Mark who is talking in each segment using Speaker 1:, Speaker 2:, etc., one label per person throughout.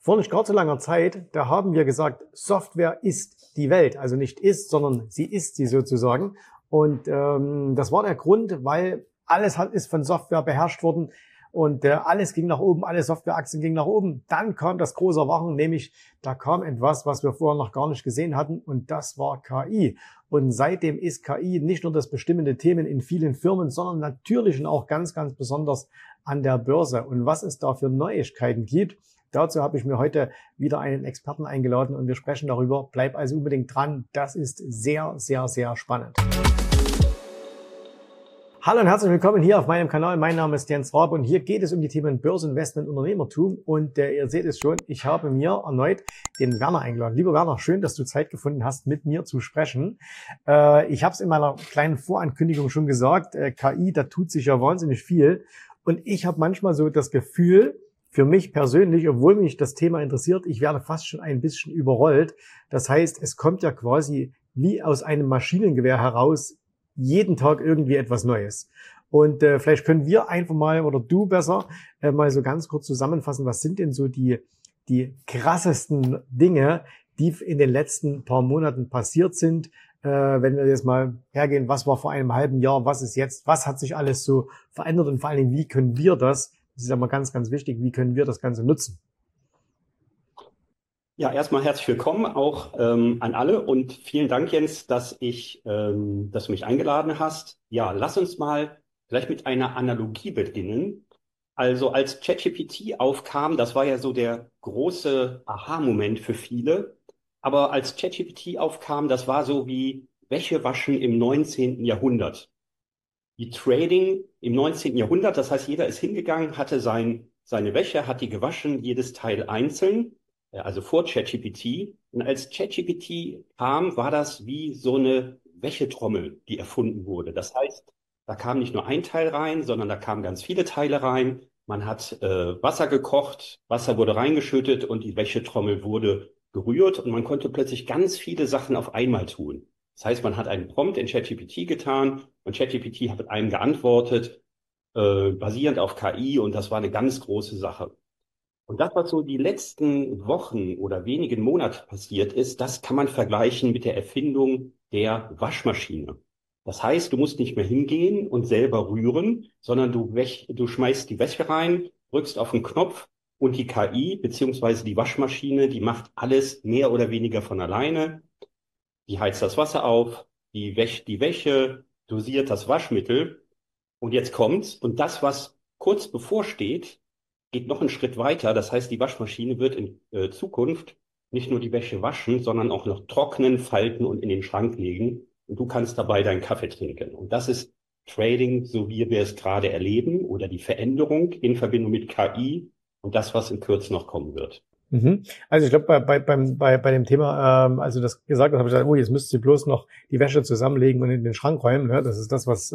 Speaker 1: Vor nicht gar zu langer Zeit, da haben wir gesagt, Software ist die Welt. Also nicht ist, sondern sie ist sie sozusagen. Und das war der Grund, weil ist von Software beherrscht worden und alles ging nach oben, alle Softwareaktien gingen nach oben. Dann kam das große Erwachen, nämlich da kam etwas, was wir vorher noch gar nicht gesehen hatten, und das war KI. Und seitdem ist KI nicht nur das bestimmende Thema in vielen Firmen, sondern natürlich und auch ganz, ganz besonders an der Börse. Und was es da für Neuigkeiten gibt, dazu habe ich mir heute wieder einen Experten eingeladen und wir sprechen darüber. Bleib also unbedingt dran. Das ist sehr, sehr, sehr spannend. Hallo und herzlich willkommen hier auf meinem Kanal. Mein Name ist Jens Raab und hier geht es um die Themen Börse, Investment, Unternehmertum. Und ihr seht es schon, ich habe mir erneut den Werner eingeladen. Lieber Werner, schön, dass du Zeit gefunden hast, mit mir zu sprechen. Ich habe es in meiner kleinen Vorankündigung schon gesagt, KI, da tut sich ja wahnsinnig viel. Und ich habe manchmal so das Gefühl, für mich persönlich, obwohl mich das Thema interessiert, ich werde fast schon ein bisschen überrollt. Das heißt, es kommt ja quasi wie aus einem Maschinengewehr heraus jeden Tag irgendwie etwas Neues. Und vielleicht können wir einfach mal, oder du besser, mal so ganz kurz zusammenfassen, was sind denn so die krassesten Dinge, die in den letzten paar Monaten passiert sind. Wenn wir jetzt mal hergehen, was war vor einem halben Jahr, was ist jetzt, was hat sich alles so verändert und vor allen Dingen, wie können wir das ist ja mal ganz, ganz wichtig, wie können wir das Ganze nutzen?
Speaker 2: Ja, erstmal herzlich willkommen auch an alle und vielen Dank, Jens, dass du mich eingeladen hast. Ja, lass uns mal vielleicht mit einer Analogie beginnen. Also als ChatGPT aufkam, das war ja so der große Aha-Moment für viele. Aber als ChatGPT aufkam, das war so wie Wäsche waschen im 19. Jahrhundert. Die Trading im 19. Jahrhundert, das heißt, jeder ist hingegangen, hatte seine Wäsche, hat die gewaschen, jedes Teil einzeln, also vor ChatGPT. Und als ChatGPT kam, war das wie so eine Wäschetrommel, die erfunden wurde. Das heißt, da kam nicht nur ein Teil rein, sondern da kamen ganz viele Teile rein. Man hat Wasser gekocht, Wasser wurde reingeschüttet und die Wäschetrommel wurde gerührt und man konnte plötzlich ganz viele Sachen auf einmal tun. Das heißt, man hat einen Prompt in ChatGPT getan und ChatGPT hat einem geantwortet, basierend auf KI, und das war eine ganz große Sache. Und das, was so die letzten Wochen oder wenigen Monate passiert ist, das kann man vergleichen mit der Erfindung der Waschmaschine. Das heißt, du musst nicht mehr hingehen und selber rühren, sondern du schmeißt die Wäsche rein, drückst auf den Knopf und die KI beziehungsweise die Waschmaschine, die macht alles mehr oder weniger von alleine. Die heizt das Wasser auf, die wäscht die Wäsche, dosiert das Waschmittel und jetzt kommt's. Und das, was kurz bevorsteht, geht noch einen Schritt weiter. Das heißt, die Waschmaschine wird in Zukunft nicht nur die Wäsche waschen, sondern auch noch trocknen, falten und in den Schrank legen. Und du kannst dabei deinen Kaffee trinken. Und das ist Trading, so wie wir es gerade erleben, oder die Veränderung in Verbindung mit KI und das, was in Kürze noch kommen wird.
Speaker 1: Also ich glaube, bei dem Thema, als du das gesagt hast, habe ich gesagt, oh, jetzt müsst ihr bloß noch die Wäsche zusammenlegen und in den Schrank räumen. Ne? Das ist das, was,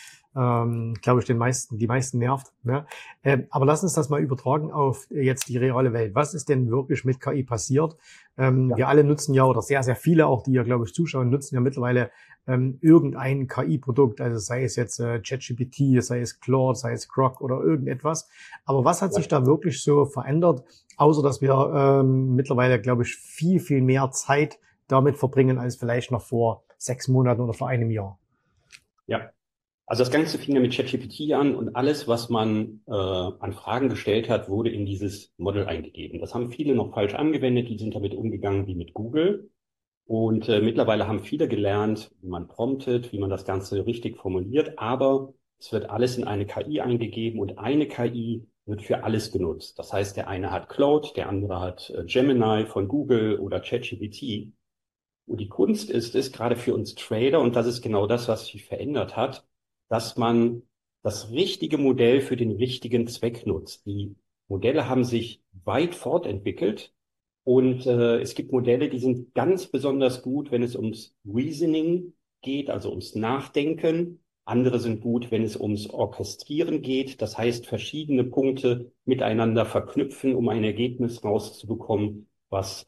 Speaker 1: glaube ich, die meisten nervt. Ne? Aber lass uns das mal übertragen auf jetzt die reale Welt. Was ist denn wirklich mit KI passiert? Ja. Wir alle nutzen ja, oder sehr, sehr viele auch, die ja, glaube ich, zuschauen, nutzen ja mittlerweile irgendein KI-Produkt, also sei es jetzt ChatGPT, sei es Claude, sei es Grok oder irgendetwas. Aber was hat sich da wirklich so verändert, außer dass wir mittlerweile, glaube ich, viel, viel mehr Zeit damit verbringen als vielleicht noch vor 6 Monaten oder vor einem Jahr?
Speaker 2: Ja, also das Ganze fing ja mit ChatGPT an und alles, was man an Fragen gestellt hat, wurde in dieses Model eingegeben. Das haben viele noch falsch angewendet, die sind damit umgegangen wie mit Google. Und mittlerweile haben viele gelernt, wie man promptet, wie man das Ganze richtig formuliert, aber es wird alles in eine KI eingegeben und eine KI wird für alles genutzt. Das heißt, der eine hat Claude, der andere hat Gemini von Google oder ChatGPT. Und die Kunst ist es, gerade für uns Trader, und das ist genau das, was sich verändert hat, dass man das richtige Modell für den richtigen Zweck nutzt. Die Modelle haben sich weit fortentwickelt. Und es gibt Modelle, die sind ganz besonders gut, wenn es ums Reasoning geht, also ums Nachdenken. Andere sind gut, wenn es ums Orchestrieren geht. Das heißt, verschiedene Punkte miteinander verknüpfen, um ein Ergebnis rauszubekommen, was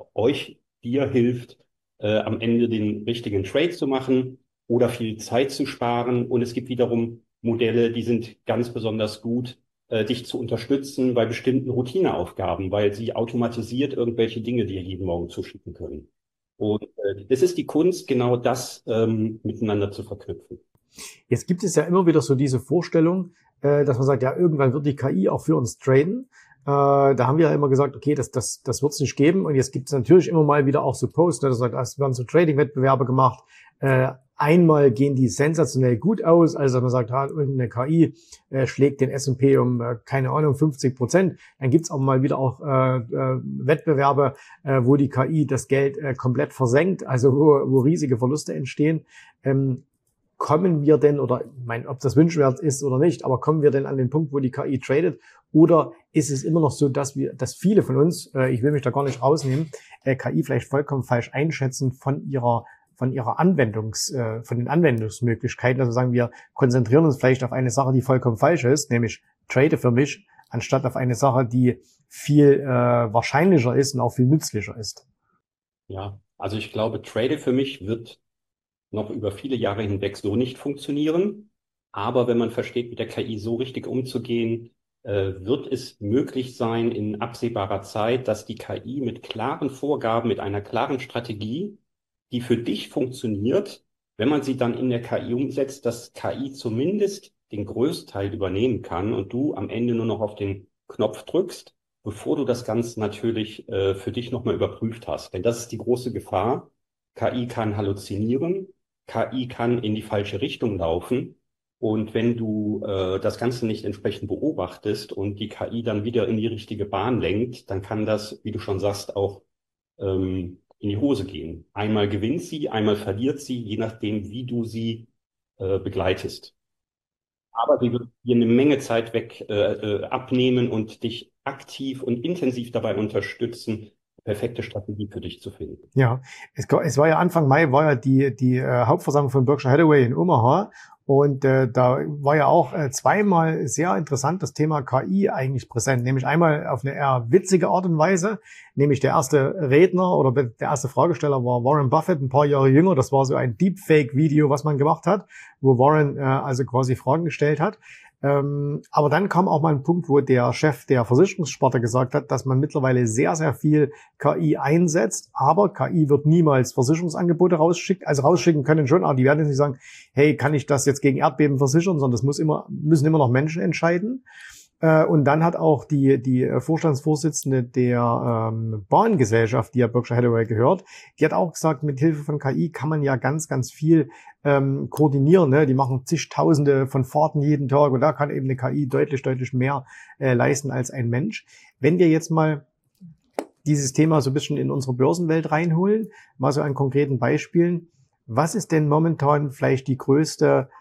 Speaker 2: dir hilft, am Ende den richtigen Trade zu machen oder viel Zeit zu sparen. Und es gibt wiederum Modelle, die sind ganz besonders gut, dich zu unterstützen bei bestimmten Routineaufgaben, weil sie automatisiert irgendwelche Dinge dir jeden Morgen zuschicken können. Und es ist die Kunst, genau das miteinander zu verknüpfen.
Speaker 1: Jetzt gibt es ja immer wieder so diese Vorstellung, dass man sagt, ja, irgendwann wird die KI auch für uns traden. Da haben wir ja immer gesagt, okay, das wird es nicht geben. Und jetzt gibt es natürlich immer mal wieder auch so Posts, ne, das sagt, es werden so Trading-Wettbewerbe gemacht. Einmal gehen die sensationell gut aus, also man sagt, irgendeine KI schlägt den S&P um, keine Ahnung, 50%. Dann gibt's auch mal wieder auch Wettbewerbe, wo die KI das Geld komplett versenkt, also wo riesige Verluste entstehen. Kommen wir denn, oder ich meine, ob das wünschenswert ist oder nicht, aber kommen wir denn an den Punkt, wo die KI tradet? Oder ist es immer noch so, dass viele von uns, ich will mich da gar nicht rausnehmen, KI vielleicht vollkommen falsch einschätzen von den Anwendungsmöglichkeiten. Also sagen wir, konzentrieren uns vielleicht auf eine Sache, die vollkommen falsch ist, nämlich trade für mich, anstatt auf eine Sache, die viel wahrscheinlicher ist und auch viel nützlicher ist.
Speaker 2: Ja, also ich glaube, Trade für mich wird noch über viele Jahre hinweg so nicht funktionieren. Aber wenn man versteht, mit der KI so richtig umzugehen, wird es möglich sein in absehbarer Zeit, dass die KI mit klaren Vorgaben, mit einer klaren Strategie, die für dich funktioniert, wenn man sie dann in der KI umsetzt, dass KI zumindest den Größteil übernehmen kann und du am Ende nur noch auf den Knopf drückst, bevor du das Ganze natürlich für dich nochmal überprüft hast. Denn das ist die große Gefahr. KI kann halluzinieren, KI kann in die falsche Richtung laufen. Und wenn du das Ganze nicht entsprechend beobachtest und die KI dann wieder in die richtige Bahn lenkt, dann kann das, wie du schon sagst, auch in die Hose gehen. Einmal gewinnt sie, einmal verliert sie, je nachdem, wie du sie begleitest. Aber sie wird dir eine Menge Zeit weg abnehmen und dich aktiv und intensiv dabei unterstützen, perfekte Strategie für dich zu finden.
Speaker 1: Ja, es war ja Anfang Mai, war ja die Hauptversammlung von Berkshire Hathaway in Omaha. Und da war ja auch zweimal sehr interessant das Thema KI eigentlich präsent, nämlich einmal auf eine eher witzige Art und Weise, nämlich der erste Redner oder der erste Fragesteller war Warren Buffett, ein paar Jahre jünger. Das war so ein Deepfake-Video, was man gemacht hat, wo Warren also quasi Fragen gestellt hat. Aber dann kam auch mal ein Punkt, wo der Chef der Versicherungssparte gesagt hat, dass man mittlerweile sehr, sehr viel KI einsetzt, aber KI wird niemals Versicherungsangebote rausschicken. Also rausschicken können schon, aber die werden jetzt nicht sagen, hey, kann ich das jetzt gegen Erdbeben versichern, sondern das müssen immer noch Menschen entscheiden. Und dann hat auch die Vorstandsvorsitzende der Bahngesellschaft, die ja Berkshire Hathaway gehört, die hat auch gesagt, mit Hilfe von KI kann man ja ganz, ganz viel koordinieren. Ne? Die machen zigtausende von Fahrten jeden Tag und da kann eben eine KI deutlich, deutlich mehr leisten als ein Mensch. Wenn wir jetzt mal dieses Thema so ein bisschen in unsere Börsenwelt reinholen, mal so an konkreten Beispielen, was ist denn momentan vielleicht die größte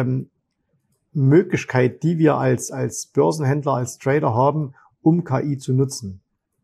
Speaker 1: Möglichkeit, die wir als Börsenhändler, als Trader haben, um KI zu nutzen?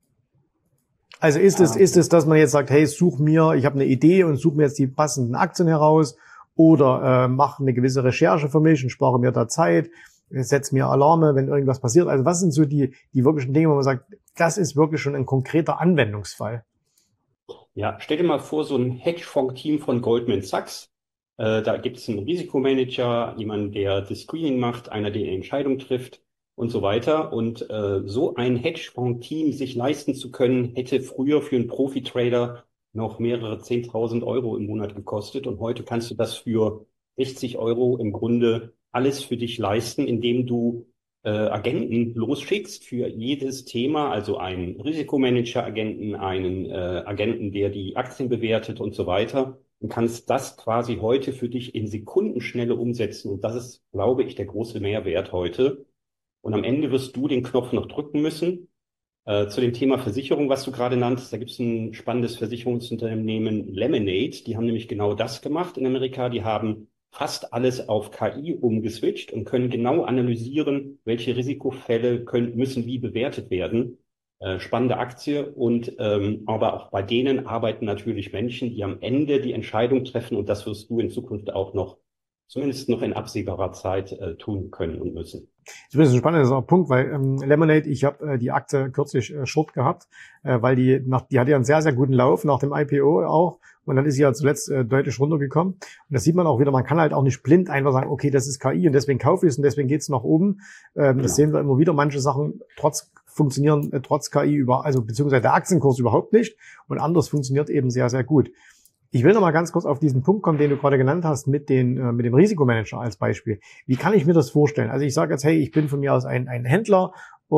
Speaker 1: Also ist es, dass man jetzt sagt, hey, ich habe eine Idee und suche mir jetzt die passenden Aktien heraus oder mache eine gewisse Recherche für mich und spare mir da Zeit, setze mir Alarme, wenn irgendwas passiert. Also was sind so die wirklichen Dinge, wo man sagt, das ist wirklich schon ein konkreter Anwendungsfall?
Speaker 2: Ja, stell dir mal vor, so ein Hedgefonds-Team von Goldman Sachs. Da gibt es einen Risikomanager, jemanden, der das Screening macht, einer, der die Entscheidung trifft und so weiter. Und so ein Hedgefonds-Team sich leisten zu können, hätte früher für einen Profi-Trader noch mehrere 10.000 Euro im Monat gekostet. Und heute kannst du das für 60 Euro im Grunde alles für dich leisten, indem du Agenten losschickst für jedes Thema, also einen Risikomanager-Agenten, einen Agenten, der die Aktien bewertet und so weiter. Und kannst das quasi heute für dich in Sekundenschnelle umsetzen. Und das ist, glaube ich, der große Mehrwert heute. Und am Ende wirst du den Knopf noch drücken müssen. Zu dem Thema Versicherung, was du gerade nanntest, da gibt es ein spannendes Versicherungsunternehmen, Lemonade. Die haben nämlich genau das gemacht in Amerika. Die haben fast alles auf KI umgeswitcht und können genau analysieren, welche Risikofälle müssen wie bewertet werden. Spannende Aktie und aber auch bei denen arbeiten natürlich Menschen, die am Ende die Entscheidung treffen und das wirst du in Zukunft auch noch zumindest noch in absehbarer Zeit tun können und müssen.
Speaker 1: Das ist ein spannender Punkt, weil Lemonade, ich habe die Aktie kürzlich short gehabt, weil die hatte ja einen sehr, sehr guten Lauf nach dem IPO auch. Und dann ist sie ja zuletzt deutlich runtergekommen. Und das sieht man auch wieder, man kann halt auch nicht blind einfach sagen, okay, das ist KI und deswegen kaufe ich es und deswegen geht's nach oben.
Speaker 2: Genau.
Speaker 1: Das sehen wir immer wieder. Manche Sachen funktionieren trotz KI also beziehungsweise der Aktienkurs überhaupt nicht. Und anderes funktioniert eben sehr, sehr gut. Ich will noch mal ganz kurz auf diesen Punkt kommen, den du gerade genannt hast, mit dem Risikomanager als Beispiel. Wie kann ich mir das vorstellen? Also ich sage jetzt, hey, ich bin von mir aus ein Händler,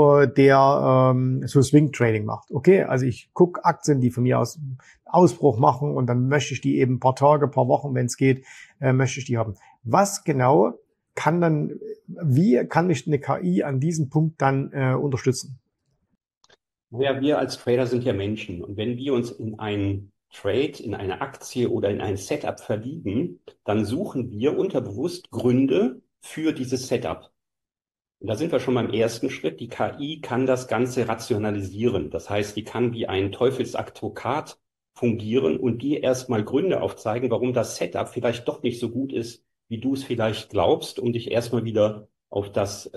Speaker 1: der so Swing Trading macht. Okay, also ich gucke Aktien, die von mir aus Ausbruch machen und dann möchte ich die eben ein paar Tage, paar Wochen, wenn es geht, möchte ich die haben. Was genau wie kann mich eine KI an diesem Punkt dann unterstützen?
Speaker 2: Ja, wir als Trader sind ja Menschen und wenn wir uns in einen Trade, in eine Aktie oder in ein Setup verlieben, dann suchen wir unterbewusst Gründe für dieses Setup. Und da sind wir schon beim ersten Schritt. Die KI kann das Ganze rationalisieren. Das heißt, die kann wie ein Teufelsadvokat fungieren und dir erstmal Gründe aufzeigen, warum das Setup vielleicht doch nicht so gut ist, wie du es vielleicht glaubst, um dich erstmal wieder auf das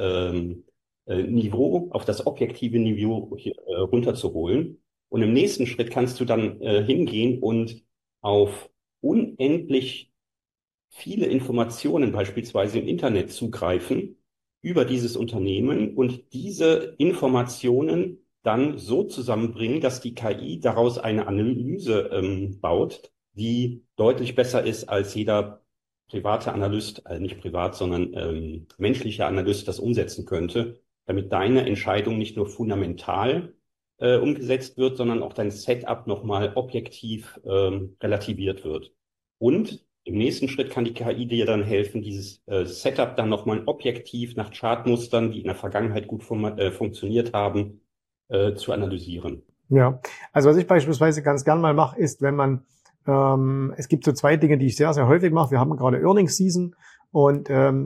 Speaker 2: Niveau, auf das objektive Niveau runterzuholen. Und im nächsten Schritt kannst du dann hingehen und auf unendlich viele Informationen beispielsweise im Internet zugreifen über dieses Unternehmen und diese Informationen dann so zusammenbringen, dass die KI daraus eine Analyse baut, die deutlich besser ist als jeder private Analyst, nicht privat, sondern menschlicher Analyst das umsetzen könnte, damit deine Entscheidung nicht nur fundamental umgesetzt wird, sondern auch dein Setup nochmal objektiv relativiert wird. Und im nächsten Schritt kann die KI dir dann helfen, dieses Setup dann nochmal objektiv nach Chartmustern, die in der Vergangenheit gut funktioniert haben, zu analysieren.
Speaker 1: Ja, also was ich beispielsweise ganz gern mal mache, ist, wenn man, es gibt so zwei Dinge, die ich sehr, sehr häufig mache. Wir haben gerade Earnings Season und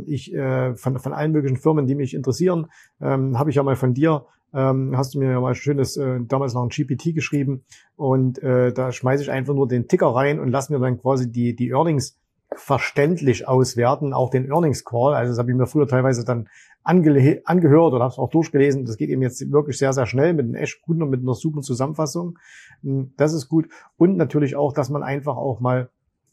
Speaker 1: von allen möglichen Firmen, die mich interessieren, habe ich ja mal von dir, hast du mir ja mal schönes, damals noch ein GPT geschrieben und da schmeiße ich einfach nur den Ticker rein und lasse mir dann quasi die Earnings verständlich auswerten, auch den Earnings Call. Also das habe ich mir früher teilweise dann angehört oder habe es auch durchgelesen. Das geht eben jetzt wirklich sehr, sehr schnell mit einem echt guten und mit einer super Zusammenfassung. Das ist gut. Und natürlich auch, dass man einfach auch mal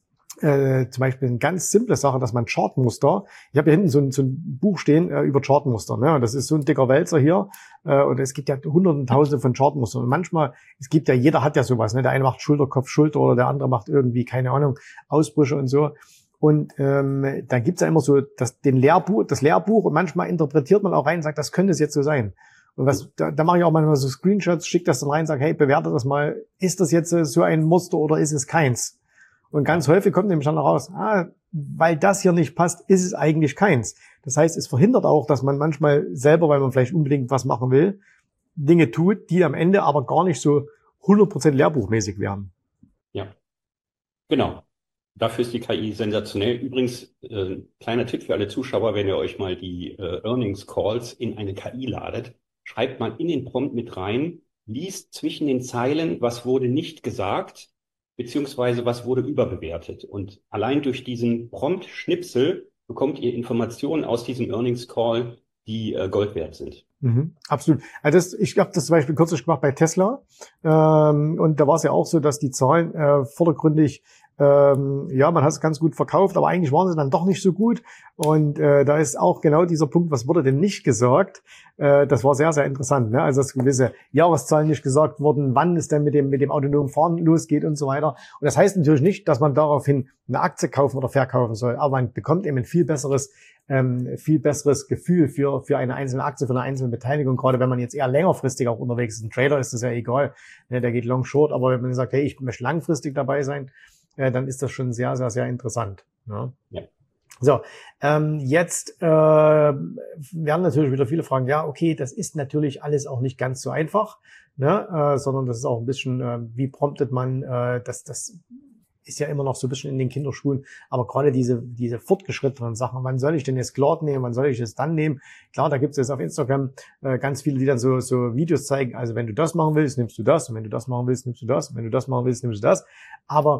Speaker 1: zum Beispiel eine ganz simple Sache, dass man Chartmuster, ich habe hier hinten so ein Buch stehen über Chartmuster, ne? Das ist so ein dicker Wälzer hier und es gibt ja hunderte und tausende von Chartmustern und manchmal, jeder hat ja sowas, ne? Der eine macht Schulter, Kopf, Schulter oder der andere macht irgendwie, keine Ahnung, Ausbrüche und so. Und da gibt's ja immer so das Lehrbuch und manchmal interpretiert man auch rein und sagt, das könnte es jetzt so sein. Und da mache ich auch manchmal so Screenshots, schicke das dann rein, sage, hey, bewerte das mal, ist das jetzt so ein Muster oder ist es keins? Und ganz häufig kommt nämlich dann raus, weil das hier nicht passt, ist es eigentlich keins. Das heißt, es verhindert auch, dass man manchmal selber, weil man vielleicht unbedingt was machen will, Dinge tut, die am Ende aber gar nicht so 100% lehrbuchmäßig wären.
Speaker 2: Ja, genau. Dafür ist die KI sensationell. Übrigens, kleiner Tipp für alle Zuschauer, wenn ihr euch mal die Earnings Calls in eine KI ladet, schreibt mal in den Prompt mit rein, liest zwischen den Zeilen, was wurde nicht gesagt, beziehungsweise was wurde überbewertet. Und allein durch diesen Prompt-Schnipsel bekommt ihr Informationen aus diesem Earnings Call, die Gold wert sind.
Speaker 1: Absolut. Also ich habe das zum Beispiel kürzlich gemacht bei Tesla. Und da war es ja auch so, dass die Zahlen vordergründig, man hat es ganz gut verkauft, aber eigentlich waren sie dann doch nicht so gut. Und da ist auch genau dieser Punkt, was wurde denn nicht gesagt? Das war sehr, sehr interessant. Ne? Also dass gewisse Jahreszahlen nicht gesagt wurden, wann es denn mit dem autonomen Fahren losgeht und so weiter. Und das heißt natürlich nicht, dass man daraufhin eine Aktie kaufen oder verkaufen soll, aber man bekommt eben ein viel besseres Gefühl für eine einzelne Aktie, für eine einzelne Beteiligung, gerade wenn man jetzt eher längerfristig auch unterwegs ist. Ein Trader ist das ja egal, ne, der geht long short, aber wenn man sagt, hey, ich möchte langfristig dabei sein, dann ist das schon sehr, sehr, sehr interessant. Ne? Ja. So, jetzt werden natürlich wieder viele fragen, ja, okay, das ist natürlich alles auch nicht ganz so einfach, ne? Sondern das ist auch ein bisschen, wie promptet man, das ist ja immer noch so ein bisschen in den Kinderschuhen, aber gerade diese fortgeschrittenen Sachen, wann soll ich denn jetzt Claude nehmen, wann soll ich es dann nehmen? Klar, da gibt es jetzt auf Instagram ganz viele, die dann so Videos zeigen, also wenn du das machen willst, nimmst du das und wenn du das machen willst, nimmst du das und wenn du das machen willst, nimmst du das, aber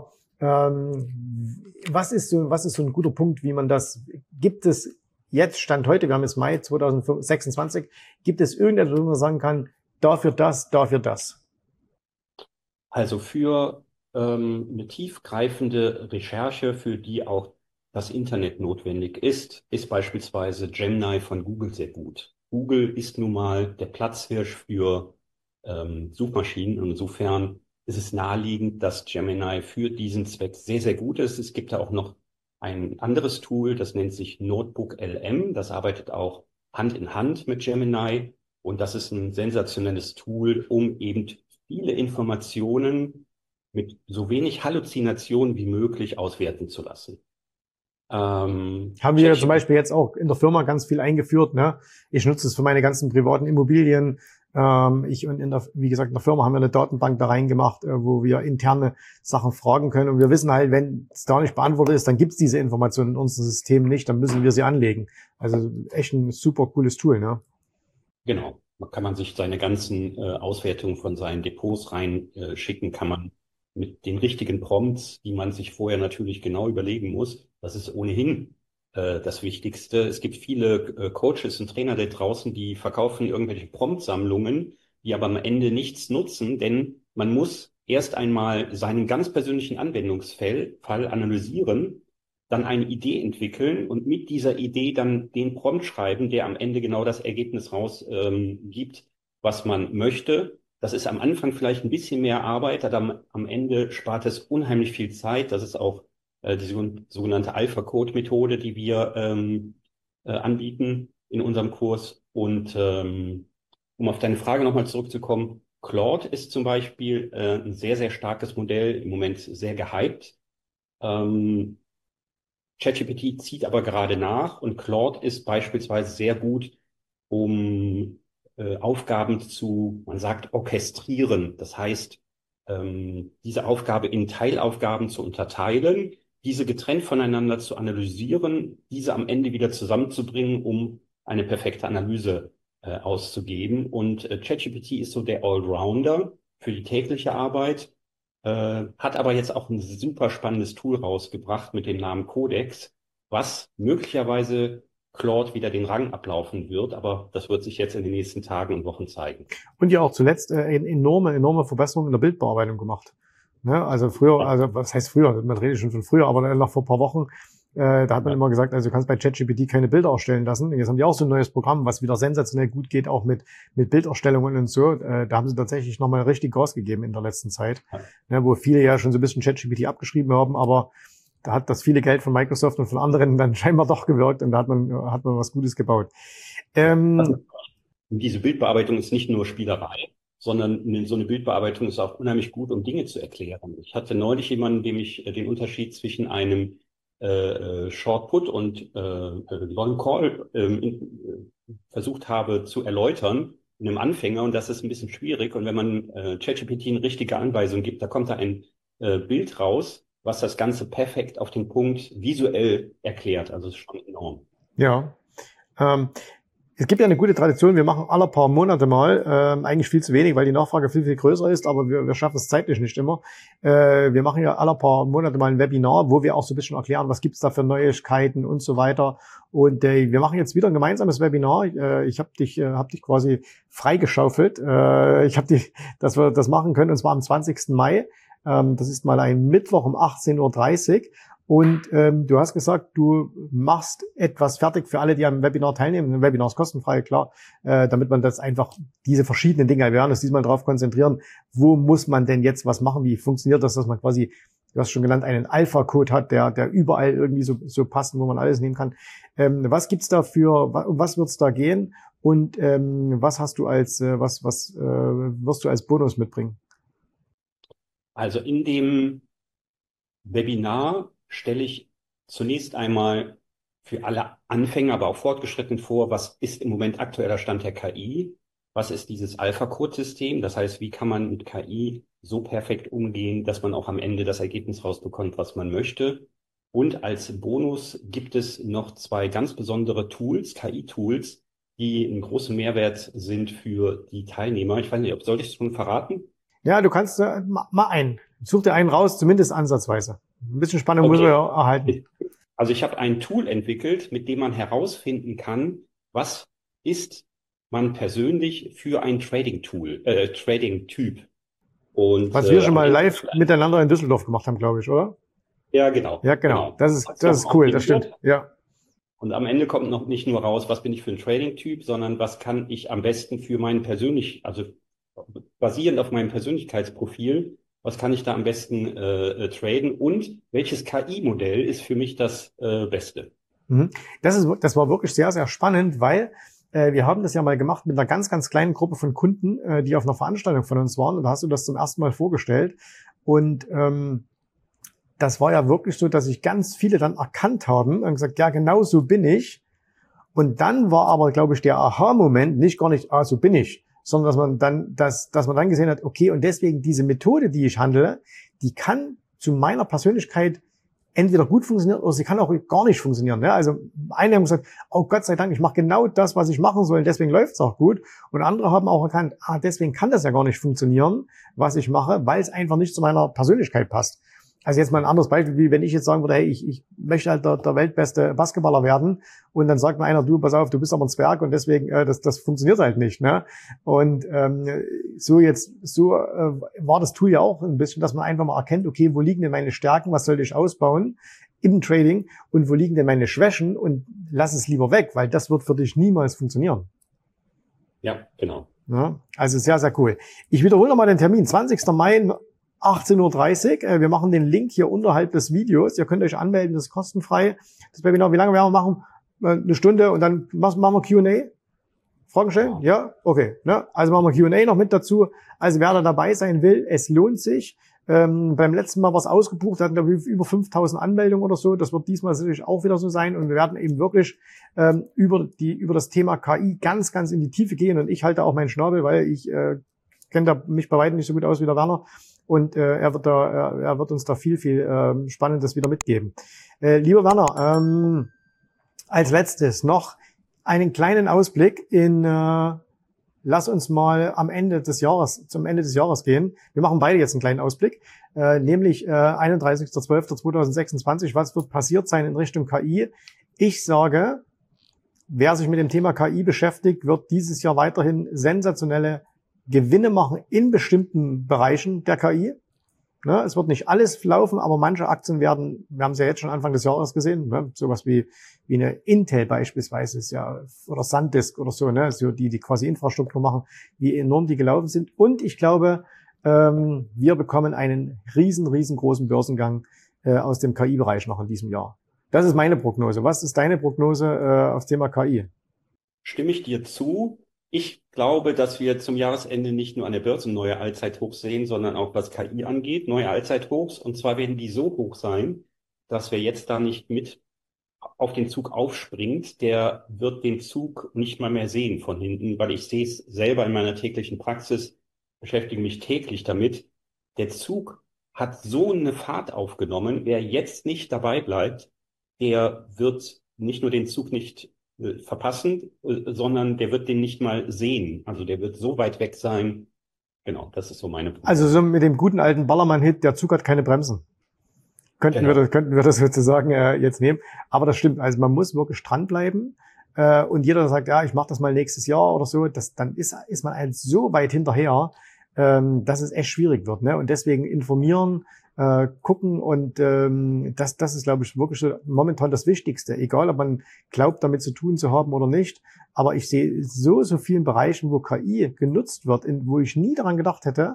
Speaker 1: Was ist so ein guter Punkt, wie man das, gibt es jetzt, Stand heute, wir haben jetzt Mai 2026, gibt es irgendetwas, wo man sagen kann, dafür das, dafür das?
Speaker 2: Also für eine tiefgreifende Recherche, für die auch das Internet notwendig ist beispielsweise Gemini von Google sehr gut. Google ist nun mal der Platzhirsch für Suchmaschinen und insofern ist es naheliegend, dass Gemini für diesen Zweck sehr, sehr gut ist. Es gibt da auch noch ein anderes Tool, das nennt sich Notebook LM. Das arbeitet auch Hand in Hand mit Gemini und das ist ein sensationelles Tool, um eben viele Informationen mit so wenig Halluzination wie möglich auswerten zu lassen.
Speaker 1: Haben wir zum Beispiel jetzt auch in der Firma ganz viel eingeführt, ne? Ich nutze es für meine ganzen privaten Immobilien. Wie gesagt, in der Firma haben wir eine Datenbank da reingemacht, wo wir interne Sachen fragen können. Und wir wissen halt, wenn es da nicht beantwortet ist, dann gibt es diese Informationen in unserem System nicht, dann müssen wir sie anlegen. Also echt ein super cooles Tool, ne?
Speaker 2: Genau. Da kann man sich seine ganzen Auswertungen von seinen Depots reinschicken, kann man mit den richtigen Prompts, die man sich vorher natürlich genau überlegen muss. Das ist ohnehin das Wichtigste. Es gibt viele Coaches und Trainer da draußen, die verkaufen irgendwelche Prompt-Sammlungen, die aber am Ende nichts nutzen, denn man muss erst einmal seinen ganz persönlichen Anwendungsfall analysieren, dann eine Idee entwickeln und mit dieser Idee dann den Prompt schreiben, der am Ende genau das Ergebnis gibt, was man möchte. Das ist am Anfang vielleicht ein bisschen mehr Arbeit, aber am Ende spart es unheimlich viel Zeit. Das ist auch die sogenannte Alpha-Code-Methode, die wir anbieten in unserem Kurs. Und um auf deine Frage nochmal zurückzukommen, Claude ist zum Beispiel ein sehr, sehr starkes Modell, im Moment sehr gehypt. ChatGPT zieht aber gerade nach und Claude ist beispielsweise sehr gut, um Aufgaben man sagt, orchestrieren. Das heißt, diese Aufgabe in Teilaufgaben zu unterteilen, diese getrennt voneinander zu analysieren, diese am Ende wieder zusammenzubringen, um eine perfekte Analyse auszugeben. Und ChatGPT ist so der Allrounder für die tägliche Arbeit. Hat aber jetzt auch ein super spannendes Tool rausgebracht mit dem Namen Codex, was möglicherweise Claude wieder den Rang ablaufen wird, aber das wird sich jetzt in den nächsten Tagen und Wochen zeigen.
Speaker 1: Und ja auch zuletzt enorme Verbesserungen in der Bildbearbeitung gemacht. Ne? Also was heißt früher? Man redet schon von früher, aber noch vor ein paar Wochen, da hat man immer gesagt, also du kannst bei ChatGPT keine Bilder erstellen lassen. Jetzt haben die auch so ein neues Programm, was wieder sensationell gut geht, auch mit Bilderstellungen und so. Da haben sie tatsächlich nochmal richtig Gas gegeben in der letzten Zeit, ne, wo viele ja schon so ein bisschen ChatGPT abgeschrieben haben, aber da hat das viele Geld von Microsoft und von anderen dann scheinbar doch gewirkt und da hat man was Gutes gebaut.
Speaker 2: Diese Bildbearbeitung ist nicht nur Spielerei, sondern so eine Bildbearbeitung ist auch unheimlich gut, um Dinge zu erklären. Ich hatte neulich jemanden, dem ich den Unterschied zwischen einem Short Put und Long Call versucht habe zu erläutern, einem Anfänger, und das ist ein bisschen schwierig. Und wenn man ChatGPT eine richtige Anweisung gibt, da kommt da ein Bild raus, was das Ganze perfekt auf den Punkt visuell erklärt. Also es ist schon enorm.
Speaker 1: Ja. Es gibt ja eine gute Tradition, wir machen alle paar Monate mal, eigentlich viel zu wenig, weil die Nachfrage viel, viel größer ist, aber wir schaffen es zeitlich nicht immer. Wir machen ja alle paar Monate mal ein Webinar, wo wir auch so ein bisschen erklären, was gibt's da für Neuigkeiten und so weiter. Und wir machen jetzt wieder ein gemeinsames Webinar. Ich habe dich quasi freigeschaufelt. Dass wir das machen können, und zwar am 20. Mai. Das ist mal ein Mittwoch um 18:30 Uhr. Und du hast gesagt, du machst etwas fertig für alle, die am Webinar teilnehmen. Ein Webinar ist kostenfrei, klar, damit man das einfach, diese verschiedenen Dinge, wir werden uns diesmal darauf konzentrieren, wo muss man denn jetzt was machen, wie funktioniert das, dass man quasi, du hast schon genannt, einen Alpha-Code hat, der überall irgendwie so passt, wo man alles nehmen kann. Was gibt's da um was wird's da gehen und was hast du was wirst du als Bonus mitbringen?
Speaker 2: Also in dem Webinar stelle ich zunächst einmal für alle Anfänger, aber auch fortgeschritten vor, was ist im Moment aktueller Stand der KI? Was ist dieses Alpha-Code-System? Das heißt, wie kann man mit KI so perfekt umgehen, dass man auch am Ende das Ergebnis rausbekommt, was man möchte? Und als Bonus gibt es noch zwei ganz besondere Tools, KI-Tools, die einen großen Mehrwert sind für die Teilnehmer. Ich weiß nicht, soll ich es schon verraten?
Speaker 1: Ja, du kannst mal such dir einen raus, zumindest ansatzweise. Ein bisschen Spannung muss man ja erhalten.
Speaker 2: Also ich habe ein Tool entwickelt, mit dem man herausfinden kann, was ist man persönlich für ein Trading-Tool, Trading-Typ. Und
Speaker 1: was wir schon mal live miteinander in Düsseldorf gemacht haben, glaube ich, oder?
Speaker 2: Ja, genau.
Speaker 1: Ja, genau. Das ist cool, das stimmt. Ja.
Speaker 2: Und am Ende kommt noch nicht nur raus, was bin ich für ein Trading-Typ, sondern was kann ich am besten für meinen also basierend auf meinem Persönlichkeitsprofil, was kann ich da am besten traden und welches KI-Modell ist für mich das Beste?
Speaker 1: Das war wirklich sehr, sehr spannend, weil wir haben das ja mal gemacht mit einer ganz, ganz kleinen Gruppe von Kunden, die auf einer Veranstaltung von uns waren. Und da hast du das zum ersten Mal vorgestellt. Und das war ja wirklich so, dass sich ganz viele dann erkannt haben und gesagt, ja, genau so bin ich. Und dann war aber, glaube ich, der Aha-Moment gar nicht, so bin ich, sondern dass man dann gesehen hat, okay, und deswegen diese Methode, die ich handle, die kann zu meiner Persönlichkeit entweder gut funktionieren oder sie kann auch gar nicht funktionieren. Ne? Also einige haben gesagt, oh Gott sei Dank, ich mache genau das, was ich machen soll, und deswegen läuft es auch gut. Und andere haben auch erkannt, deswegen kann das ja gar nicht funktionieren, was ich mache, weil es einfach nicht zu meiner Persönlichkeit passt. Also jetzt mal ein anderes Beispiel, wie wenn ich jetzt sagen würde, hey, ich möchte halt der weltbeste Basketballer werden, und dann sagt mir einer, du, pass auf, du bist aber ein Zwerg und deswegen, das funktioniert halt nicht. Ne? Und so war das Tool ja auch ein bisschen, dass man einfach mal erkennt, okay, wo liegen denn meine Stärken, was sollte ich ausbauen im Trading und wo liegen denn meine Schwächen, und lass es lieber weg, weil das wird für dich niemals funktionieren.
Speaker 2: Ja, genau.
Speaker 1: Ja, also sehr, sehr cool. Ich wiederhole nochmal den Termin, 20. Mai, 18:30 Uhr. Wir machen den Link hier unterhalb des Videos. Ihr könnt euch anmelden, das ist kostenfrei. Das Webinar, wie lange werden wir machen? Eine Stunde, und dann machen wir Q&A. Fragen stellen? Ja? Okay. Ne? Also machen wir Q&A noch mit dazu. Also wer da dabei sein will, es lohnt sich. Beim letzten Mal war es ausgebucht, hatten wir über 5.000 Anmeldungen oder so. Das wird diesmal sicherlich auch wieder so sein. Und wir werden eben wirklich über das Thema KI ganz, ganz in die Tiefe gehen. Und ich halte auch meinen Schnabel, weil ich kenne mich bei weitem nicht so gut aus wie der Werner. Und er wird uns da viel, viel Spannendes wieder mitgeben. Lieber Werner, als letztes noch einen kleinen Ausblick lass uns mal zum Ende des Jahres gehen. Wir machen beide jetzt einen kleinen Ausblick, nämlich 31.12.2026. Was wird passiert sein in Richtung KI? Ich sage, wer sich mit dem Thema KI beschäftigt, wird dieses Jahr weiterhin sensationelle Gewinne machen in bestimmten Bereichen der KI. Ne, es wird nicht alles laufen, aber manche Aktien werden, wir haben es ja jetzt schon Anfang des Jahres gesehen, ne, sowas wie eine Intel beispielsweise ist ja, oder SanDisk oder so, ne, so die quasi Infrastruktur machen, wie enorm die gelaufen sind. Und ich glaube, wir bekommen einen riesengroßen Börsengang aus dem KI-Bereich noch in diesem Jahr. Das ist meine Prognose. Was ist deine Prognose aufs Thema KI?
Speaker 2: Stimme ich dir zu. Ich glaube, dass wir zum Jahresende nicht nur an der Börse neue Allzeithochs sehen, sondern auch was KI angeht, neue Allzeithochs. Und zwar werden die so hoch sein, dass wer jetzt da nicht mit auf den Zug aufspringt, der wird den Zug nicht mal mehr sehen von hinten, weil ich sehe es selber in meiner täglichen Praxis, beschäftige mich täglich damit. Der Zug hat so eine Fahrt aufgenommen. Wer jetzt nicht dabei bleibt, der wird nicht nur den Zug nicht verpassen, sondern der wird den nicht mal sehen. Also der wird so weit weg sein. Genau, das ist so meine Prognose.
Speaker 1: Also so mit dem guten alten Ballermann-Hit, der Zug hat keine Bremsen. Könnten wir das sozusagen jetzt nehmen. Aber das stimmt. Also man muss wirklich dranbleiben. Und jeder, der sagt, ja, ich mache das mal nächstes Jahr oder so, dann ist man halt so weit hinterher, dass es echt schwierig wird. Ne? Und deswegen informieren, gucken, und das ist, glaube ich, wirklich momentan das Wichtigste. Egal, ob man glaubt, damit zu tun zu haben oder nicht. Aber ich sehe so vielen Bereichen, wo KI genutzt wird, wo ich nie daran gedacht hätte.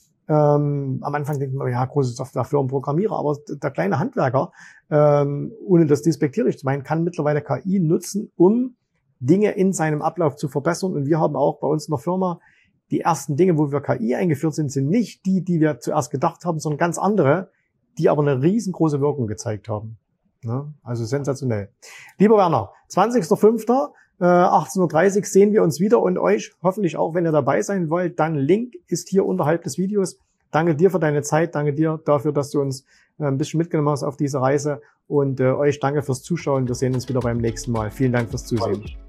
Speaker 1: Am Anfang denkt man, ja, große Softwarefirmen, Programmierer, aber der kleine Handwerker, ohne das despektierlich zu meinen, kann mittlerweile KI nutzen, um Dinge in seinem Ablauf zu verbessern. Und wir haben auch bei uns in der Firma die ersten Dinge, wo wir KI eingeführt sind nicht die wir zuerst gedacht haben, sondern ganz andere, die aber eine riesengroße Wirkung gezeigt haben. Ja, also sensationell. Lieber Werner, 20.05. 18:30 Uhr sehen wir uns wieder, und euch hoffentlich auch, wenn ihr dabei sein wollt. Dann Link ist hier unterhalb des Videos. Danke dir für deine Zeit, danke dir dafür, dass du uns ein bisschen mitgenommen hast auf diese Reise, und euch danke fürs Zuschauen. Wir sehen uns wieder beim nächsten Mal. Vielen Dank fürs Zusehen.